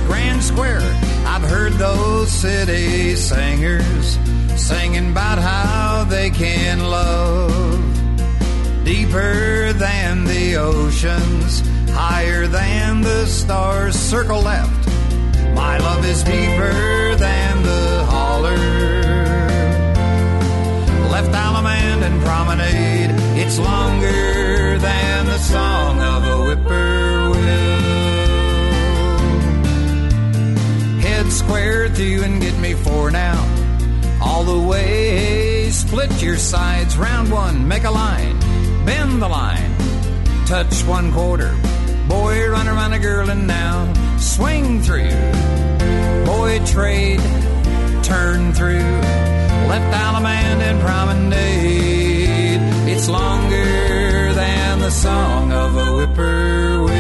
grand square. I've heard those city singers singing about how they can love. Deeper than the oceans, higher than the stars. Circle left. My love is deeper than the holler. Left Alamand and Promenade. It's longer than the song of a whippoorwill. Head square through and get me 4 now. All the way, split your sides. Round 1, make a line. Bend the line. Touch 1/4. Boy, run around a girl and now swing through. Boy, trade, turn through. Left Alamand and Promenade. It's longer than the song of a whippoorwill.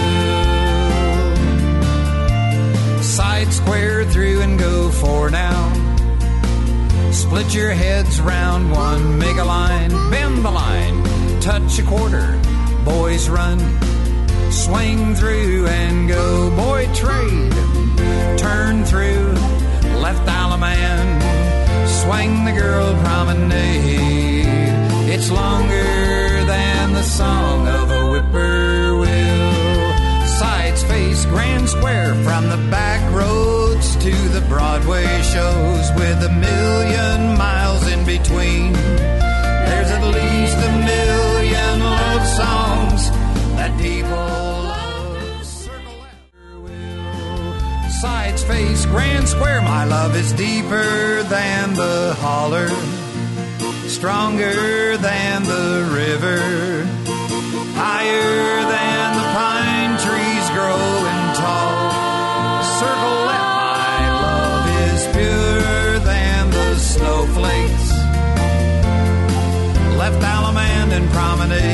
Side square through and go 4 now. Split your heads round 1, make a line, bend the line, touch 1/4. Boys run, swing through and go. Boy, trade, turn through. Left Alamand, swing the girl Promenade. It's longer than the song of a whippoorwill. Sides face grand square from the back roads to the Broadway shows with 1,000,000 miles in between. There's at least 1,000,000 love songs that people love. Circle left. Sides face grand square. My love is deeper than the holler, stronger than the river, higher than the pine trees growing tall. Circle left. My love is purer than the snowflakes. Left Alamand and Promenade.